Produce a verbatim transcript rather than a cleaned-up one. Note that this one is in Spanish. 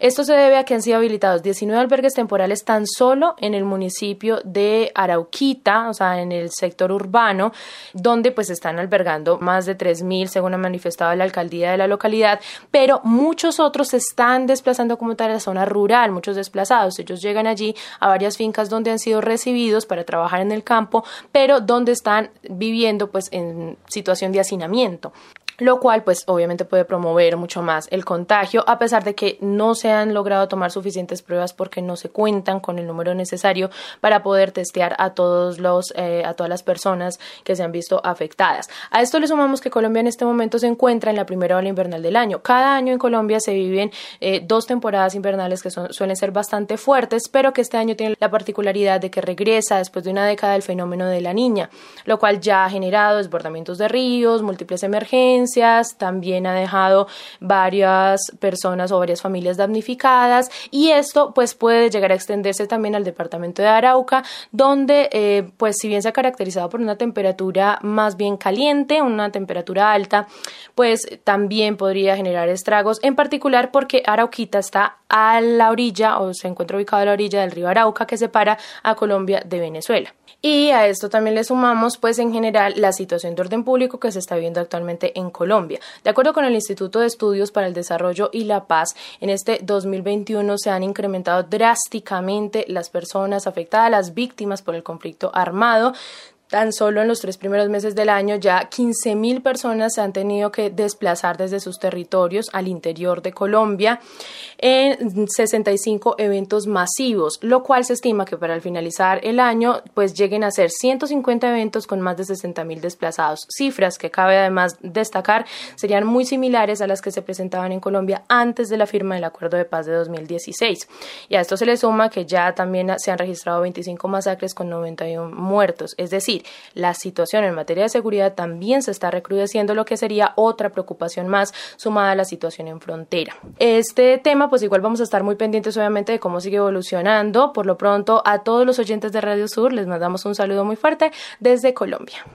Esto se debe a que han sido habilitados diecinueve albergues temporales tan solo en el municipio de Arauquita, o sea, en el sector urbano, donde pues están albergando más de tres mil, según ha manifestado la alcaldía de la localidad, pero muchos otros se están desplazando como tal a la zona rural, muchos desplazados. Ellos llegan allí a varias fincas donde han sido recibidos para trabajar en el campo, pero donde están viviendo pues en situación de hacinamiento, lo cual pues obviamente puede promover mucho más el contagio, a pesar de que no se han logrado tomar suficientes pruebas porque no se cuentan con el número necesario para poder testear a todos los eh, a todas las personas que se han visto afectadas. A esto le sumamos que Colombia en este momento se encuentra en la primera ola invernal del año. Cada año en Colombia se viven eh, dos temporadas invernales que son, suelen ser bastante fuertes, pero que este año tiene la particularidad de que regresa después de una década el fenómeno de la Niña, lo cual ya ha generado desbordamientos de ríos, múltiples emergencias. También ha dejado varias personas o varias familias damnificadas, y esto pues puede llegar a extenderse también al departamento de Arauca, donde eh, pues si bien se ha caracterizado por una temperatura más bien caliente, una temperatura alta, pues también podría generar estragos, en particular porque Arauquita está a la orilla o se encuentra ubicado a la orilla del río Arauca, que separa a Colombia de Venezuela. Y a esto también le sumamos pues en general la situación de orden público que se está viendo actualmente en Colombia. De acuerdo con el Instituto de Estudios para el Desarrollo y la Paz, en este dos mil veintiuno se han incrementado drásticamente las personas afectadas, las víctimas por el conflicto armado. Tan solo en los tres primeros meses del año ya quince mil personas se han tenido que desplazar desde sus territorios al interior de Colombia en sesenta y cinco eventos masivos, lo cual se estima que para al finalizar el año pues lleguen a ser ciento cincuenta eventos con más de sesenta mil desplazados, cifras que cabe además destacar serían muy similares a las que se presentaban en Colombia antes de la firma del Acuerdo de Paz de dos mil dieciséis. Y a esto se le suma que ya también se han registrado veinticinco masacres con noventa y uno muertos, es decir, la situación en materia de seguridad también se está recrudeciendo, lo que sería otra preocupación más sumada a la situación en frontera. Este tema pues igual vamos a estar muy pendientes obviamente de cómo sigue evolucionando. Por lo pronto, a todos los oyentes de Radio Sur les mandamos un saludo muy fuerte desde Colombia.